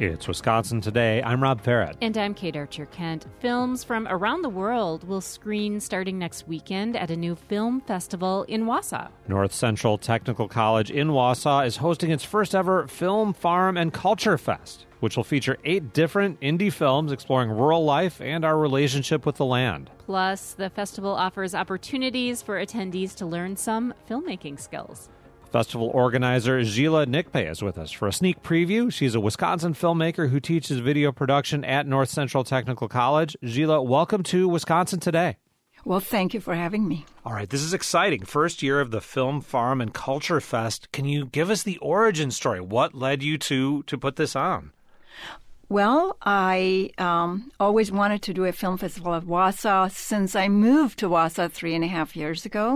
It's Wisconsin Today. I'm Rob Farrett. And I'm Kate Archer-Kent. Films from around the world will screen starting next weekend at a new film festival in Wausau. North Central Technical College in Wausau is hosting its first ever Film, Farm, and Culture Fest, which will feature 8 different indie films exploring rural life and our relationship with the land. Plus, the festival offers opportunities for attendees to learn some filmmaking skills. Festival organizer Gila Nikpe is with us for a sneak preview. She's a Wisconsin filmmaker who teaches video production at North Central Technical College. Gila, welcome to Wisconsin Today. Well, thank you for having me. All right, this is exciting. First year of the Film, Farm, and Culture Fest. Can you give us the origin story? What led you to put this on? Well, I always wanted to do a film festival at Wausau since I moved to Wausau 3.5 years ago.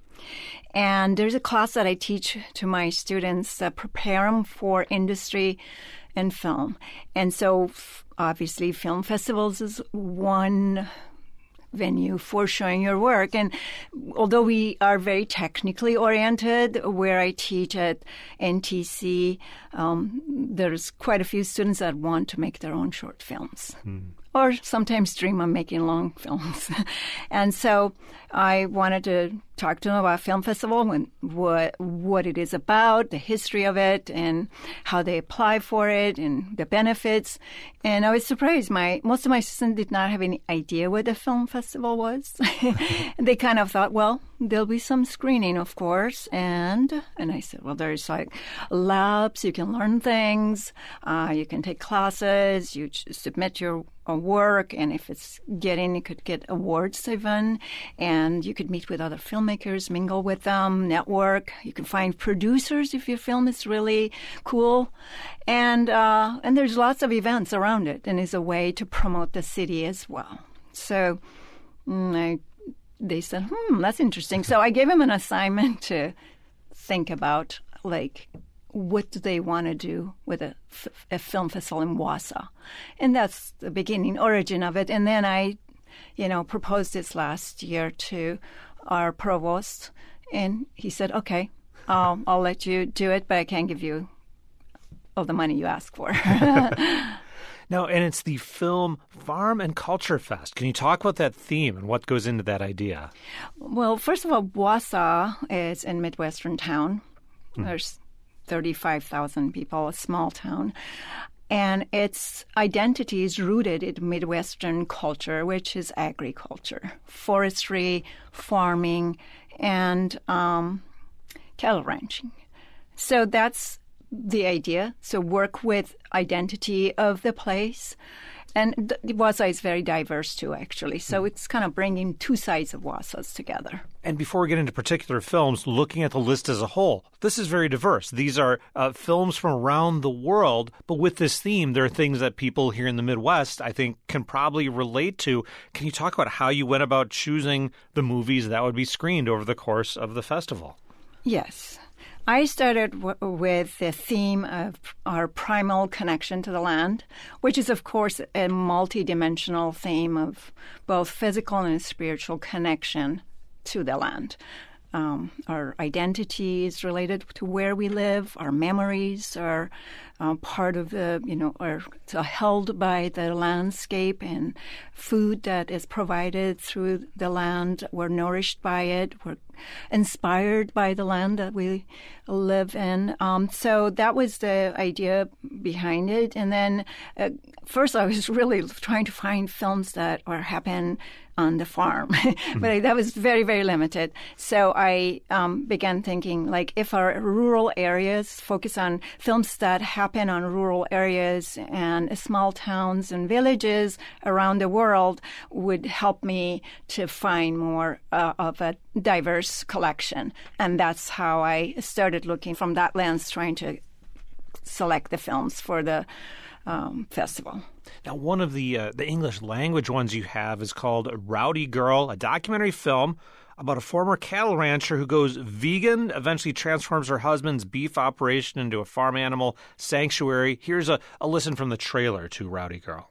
And there's a class that I teach to my students that prepare them for industry and film. And so, obviously, film festivals is one venue for showing your work. And although we are very technically oriented, where I teach at NTC, there's quite a few students that want to make their own short films. Or sometimes dream of making long films. And so I wanted to talk to them about film festival and what it is about, the history of it, and how they apply for it, and the benefits. And I was surprised. Most of my students did not have any idea what a film festival was. They kind of thought, well, there'll be some screening, of course. And I said, well, there's like labs. You can learn things. You can take classes. You submit your work, and if it's you could get awards even, and you could meet with other filmmakers, mingle with them, network. You can find producers if your film is really cool, and there's lots of events around it, and it's a way to promote the city as well. So they said, that's interesting. So I gave them an assignment to think about, like, what do they want to do with a film festival in Wausau? And that's the beginning, origin of it. And then I, proposed this last year to our provost, and he said, okay, I'll let you do it, but I can't give you all the money you ask for. Now, and it's the Film, Farm, and Culture Fest. Can you talk about that theme and what goes into that idea? Well, first of all, Wausau is a Midwestern town. There's 35,000 people, a small town. And its identity is rooted in Midwestern culture, which is agriculture, forestry, farming, and cattle ranching. So that's the idea. So work with identity of the place. And Wausau is very diverse, too, actually. So it's kind of bringing two sides of Wausau together. And before we get into particular films, looking at the list as a whole, this is very diverse. These are films from around the world, but with this theme, there are things that people here in the Midwest, I think, can probably relate to. Can you talk about how you went about choosing the movies that would be screened over the course of the festival? Yes. I started with the theme of our primal connection to the land, which is, of course, a multidimensional theme of both physical and spiritual connection to the land. Our identity is related to where we live. Our memories are part of are held by the landscape, and food that is provided through the land. We're nourished by it. We're inspired by the land that we live in. So that was the idea behind it. And then first I was really trying to find films that happen on the farm. But that was very, very limited. So I began thinking, like, if our rural areas focus on films that happen on rural areas and small towns and villages around the world would help me to find more of a diverse collection. And that's how I started looking from that lens, trying to select the films for the festival. Now, one of the English language ones you have is called Rowdy Girl, a documentary film about a former cattle rancher who goes vegan, eventually transforms her husband's beef operation into a farm animal sanctuary. Here's a listen from the trailer to Rowdy Girl.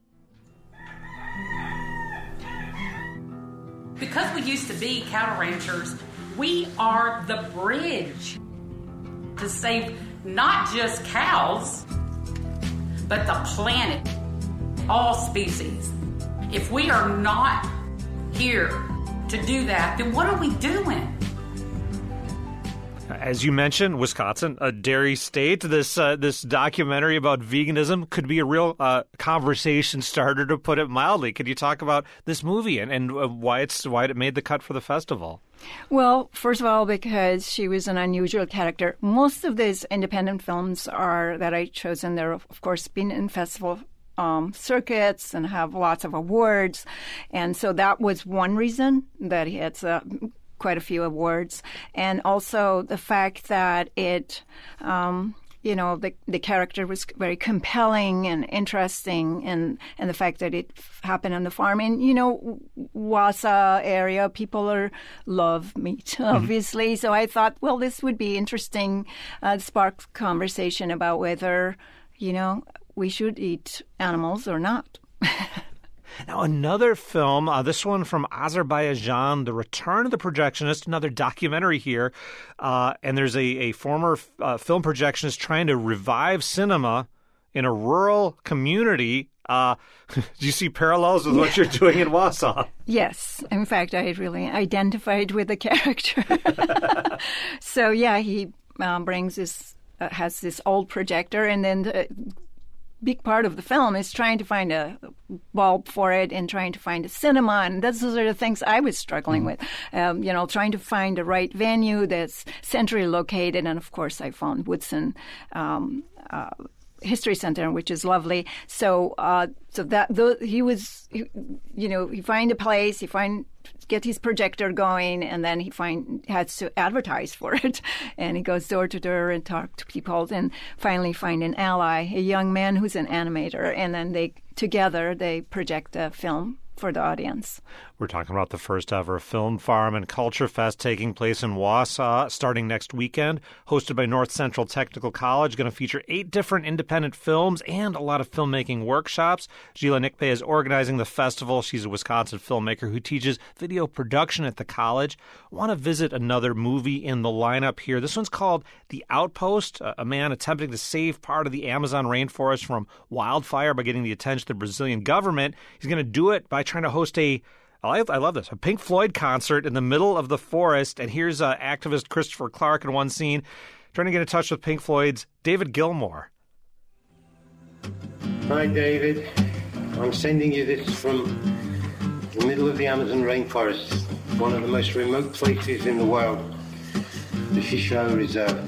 Because we used to be cattle ranchers, we are the bridge to save not just cows, but the planet, all species. If we are not here to do that, then what are we doing? As you mentioned, Wisconsin, a dairy state. This documentary about veganism could be a real conversation starter, to put it mildly. Could you talk about this movie and why it made the cut for the festival? Well, first of all, because she was an unusual character. Most of these independent films that I chosen, they're of course been in festival circuits and have lots of awards, and so that was one reason that he had quite a few awards, and also the fact that it, the character was very compelling and interesting, and the fact that it happened on the farm. And, Wausau area, people love meat, obviously. So I thought, well, this would be interesting, spark conversation about whether, we should eat animals or not. Now, another film, this one from Azerbaijan, The Return of the Projectionist, another documentary here. And there's a former film projectionist trying to revive cinema in a rural community. Do you see parallels with what you're doing in Wausau? Yes. In fact, I really identified with the character. So, yeah, he has this old projector, and then big part of the film is trying to find a bulb for it and trying to find a cinema, and those are the things I was struggling with. Trying to find the right venue that's centrally located, and of course I found Woodson History Center, which is lovely. So he find a place, get his projector going, and then he has to advertise for it. And he goes door to door and talk to people, and finally find an ally, a young man who's an animator, and then together they project a film for the audience. We're talking about the first ever Film Farm and Culture Fest taking place in Wausau starting next weekend, hosted by North Central Technical College, going to feature 8 different independent films and a lot of filmmaking workshops. Gila Nikpe is organizing the festival. She's a Wisconsin filmmaker who teaches video production at the college. I want to visit another movie in the lineup here. This one's called The Outpost, a man attempting to save part of the Amazon rainforest from wildfire by getting the attention of the Brazilian government. He's going to do it by trying to host I love this, a Pink Floyd concert in the middle of the forest. And here's activist Christopher Clark in one scene trying to get in touch with Pink Floyd's David Gilmour. Hi, David. I'm sending you this from the middle of the Amazon rainforest, one of the most remote places in the world, the Shoshone Reserve.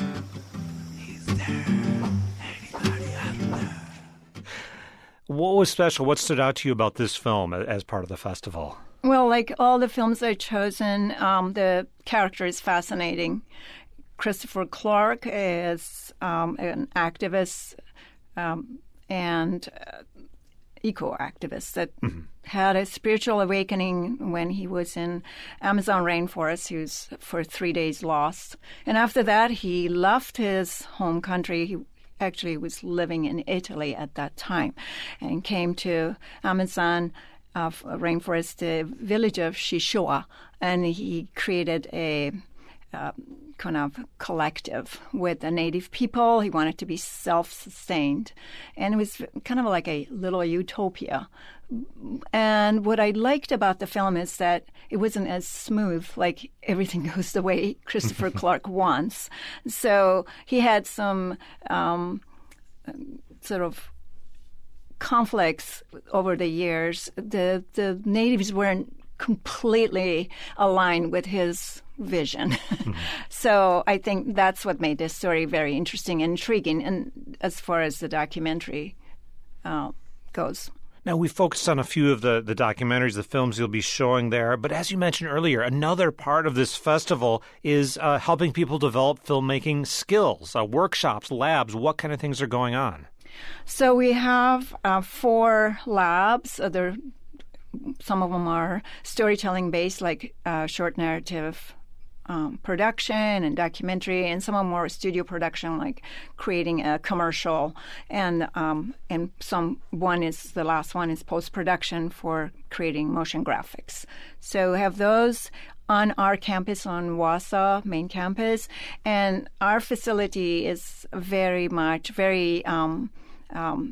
What was special? What stood out to you about this film as part of the festival? Well, like all the films I've chosen, the character is fascinating. Christopher Clark is an activist and eco-activist that had a spiritual awakening when he was in Amazon rainforest. He was for 3 days lost. And after that, he left his home country. He actually was living in Italy at that time and came to Amazon rainforest, the village of Shishoa, and he created a kind of collective with the native people. He wanted to be self-sustained, and it was kind of like a little utopia. And what I liked about the film is that it wasn't as smooth, like everything goes the way Christopher Clark wants. So he had some sort of conflicts over the years. The natives weren't completely aligned with his vision. So I think that's what made this story very interesting and intriguing, and as far as the documentary goes. Now, we focused on a few of the documentaries, the films you'll be showing there. But as you mentioned earlier, another part of this festival is helping people develop filmmaking skills, workshops, labs. What kind of things are going on? So we have 4 labs. Some of them are storytelling-based, like short narrative production and documentary, and some of them more studio production, like creating a commercial, and the last one is post-production for creating motion graphics. So we have those on our campus, on Wausau main campus, and our facility is very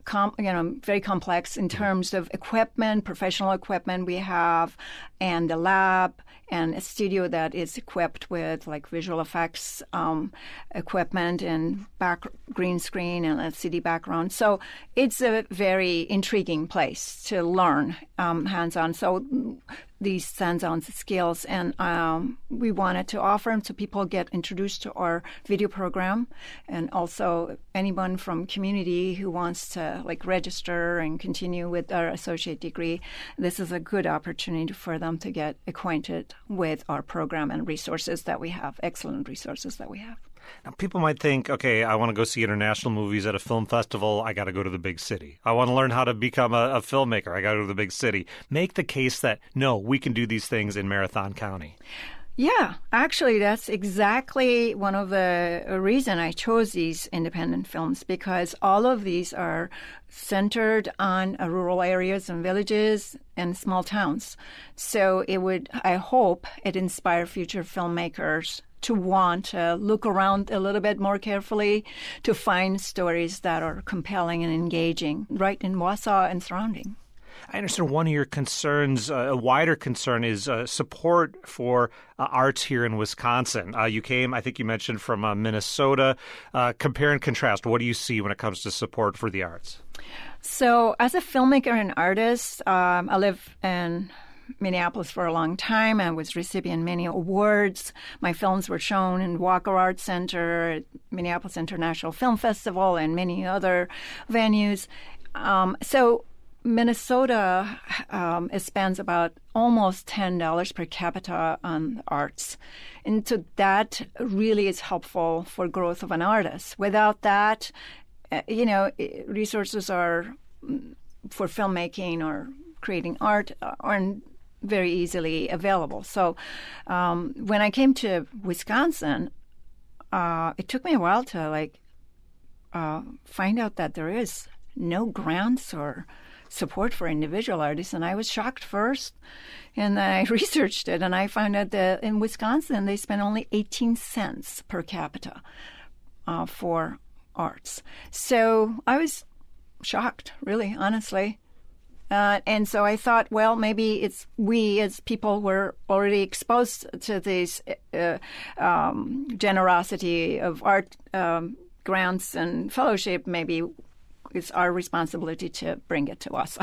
very complex in terms of equipment, professional equipment we have, and the lab, and a studio that is equipped with like visual effects equipment and green screen and LCD background. So it's a very intriguing place to learn hands-on. So these hands-on skills, and we wanted to offer them so people get introduced to our video program, and also anyone from community who wants to like register and continue with our associate degree. This is a good opportunity for them to get acquainted with our program and resources that we have, excellent resources that we have. Now, people might think, okay, I want to go see international movies at a film festival. I got to go to the big city. I want to learn how to become a filmmaker. I got to go to the big city. Make the case that, no, we can do these things in Marathon County. Yeah, actually, that's exactly one of the reason I chose these independent films, because all of these are centered on rural areas and villages and small towns. So I hope it inspire future filmmakers to want to look around a little bit more carefully to find stories that are compelling and engaging right in Wausau and surrounding. I understand one of your concerns, a wider concern, is support for arts here in Wisconsin. You came, I think you mentioned, from Minnesota. Compare and contrast. What do you see when it comes to support for the arts? So as a filmmaker and artist, I live in Minneapolis for a long time. I was recipient many awards. My films were shown in Walker Arts Center, Minneapolis International Film Festival, and many other venues. So Minnesota spends about almost $10 per capita on arts. And so that really is helpful for growth of an artist. Without that, resources are for filmmaking or creating art aren't very easily available. So when I came to Wisconsin, it took me a while to find out that there is no grants or support for individual artists, and I was shocked first. And then I researched it, and I found out that in Wisconsin they spend only 18 cents per capita for arts. So I was shocked, really, honestly. And so I thought, well, maybe it's we as people were already exposed to this generosity of art grants and fellowship. Maybe it's our responsibility to bring it to us.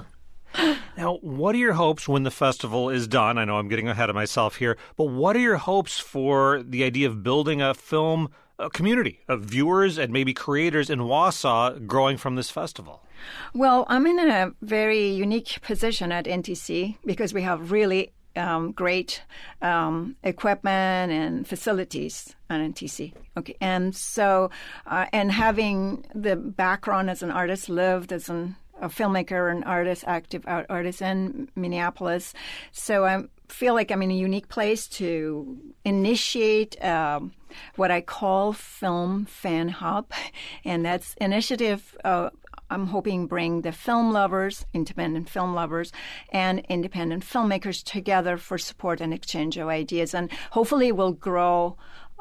Now, what are your hopes when the festival is done? I know I'm getting ahead of myself here, but what are your hopes for the idea of building a film community of viewers and maybe creators in Wausau growing from this festival? Well, I'm in a very unique position at NTC because we have really great equipment and facilities on NTC. Okay, and so and having the background as an artist, lived as a filmmaker and artist, active artist in Minneapolis, so I feel like I'm in a unique place to initiate what I call Film Fan Hub, and that's initiative. I'm hoping bring the film lovers, independent film lovers, and independent filmmakers together for support and exchange of ideas. And hopefully we'll grow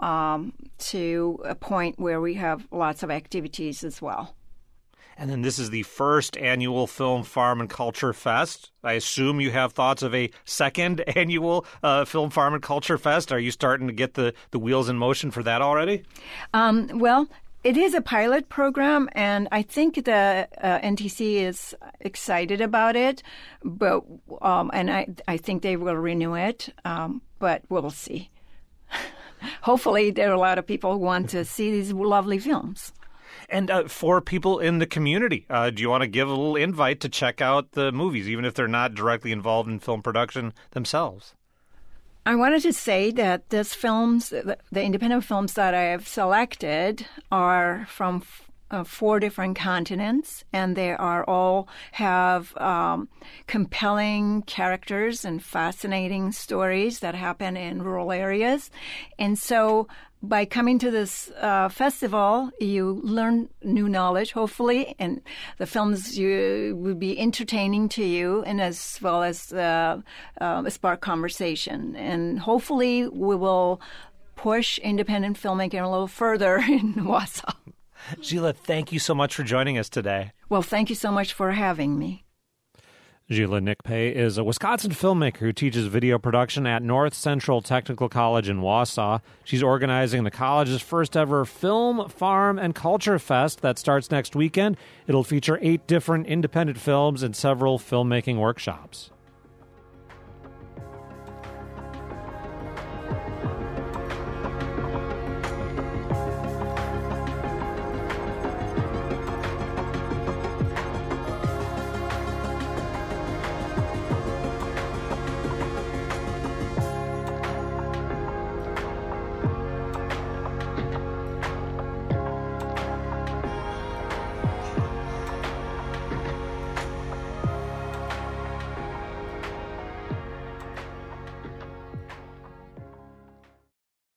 to a point where we have lots of activities as well. And then this is the first annual Film Farm and Culture Fest. I assume you have thoughts of a second annual Film Farm and Culture Fest. Are you starting to get the wheels in motion for that already? Well, it is a pilot program, and I think the NTC is excited about it, but and I think they will renew it, but we'll see. Hopefully, there are a lot of people who want to see these lovely films. And for people in the community, do you want to give a little invite to check out the movies, even if they're not directly involved in film production themselves? I wanted to say that these films, the independent films that I have selected, are from 4 different continents, and they are all have compelling characters and fascinating stories that happen in rural areas. And so by coming to this festival, you learn new knowledge, hopefully, and the films will be entertaining to you, and as well as spark conversation. And hopefully we will push independent filmmaking a little further in Wausau. Gila, thank you so much for joining us today. Well, thank you so much for having me. Gila Nickpay is a Wisconsin filmmaker who teaches video production at North Central Technical College in Wausau. She's organizing the college's first ever Film, Farm, and Culture Fest that starts next weekend. It'll feature 8 different independent films and several filmmaking workshops.